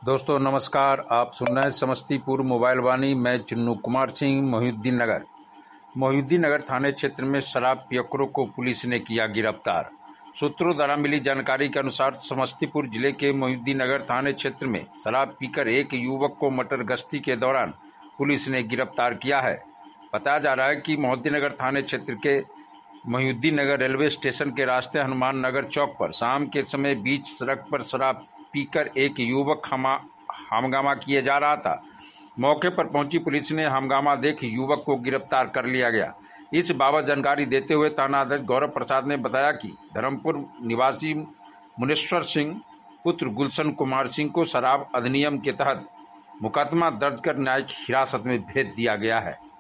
दोस्तों नमस्कार। आप सुन रहे हैं समस्तीपुर मोबाइल वाणी। मैं चुन्नू कुमार सिंह। मोहिउद्दीन नगर थाने क्षेत्र में शराब पियकरों को पुलिस ने किया गिरफ्तार। सूत्रों द्वारा मिली जानकारी के अनुसार समस्तीपुर जिले के मोहिउद्दीन नगर थाने क्षेत्र में शराब पीकर एक युवक को मटर गश्ती के दौरान पुलिस ने गिरफ्तार किया है। बताया जा रहा है कि मोहिउद्दीन नगर थाने क्षेत्र के मोहिउद्दीन नगर रेलवे स्टेशन के रास्ते हनुमान नगर चौक पर शाम के समय बीच सड़क पर शराब पीकर एक युवक हंगामा किए जा रहा था। मौके पर पहुंची पुलिस ने हंगामा देख युवक को गिरफ्तार कर लिया गया। इस बाबत जानकारी देते हुए थानाध्यक्ष गौरव प्रसाद ने बताया कि धर्मपुर निवासी मुनेश्वर सिंह पुत्र गुलशन कुमार सिंह को शराब अधिनियम के तहत मुकदमा दर्ज कर न्यायिक हिरासत में भेज दिया गया है।